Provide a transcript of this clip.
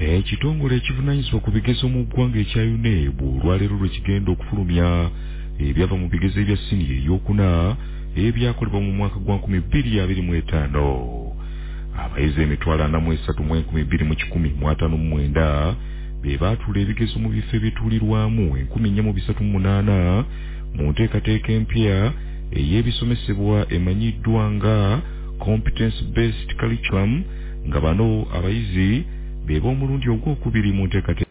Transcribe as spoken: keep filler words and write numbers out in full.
Ekitongole ekivunaanyizibwa ku bigezo mu ggwanga ekya U N E B olwaleero lwe kigenda okufulumya ebyava mu bigezo ebya siniya ey'okuna ebyakolebwa mu mwaka gwa nkumi bbiri abiri mu etaano. Abayizi emitwalo ana mu esatu mu enkumi bbiri mu kikumi mu ataano mu mwenda be baatuula ebigezo mu bifo ebituulirwamu enkumi nnya mu bisatu mu munaana mu nteekateeka empya ey'ebisomesebwa emanyiddwa nga competence based curriculum, nga bano abayizi be b'omulundi ogwokubiri mu nteekateeka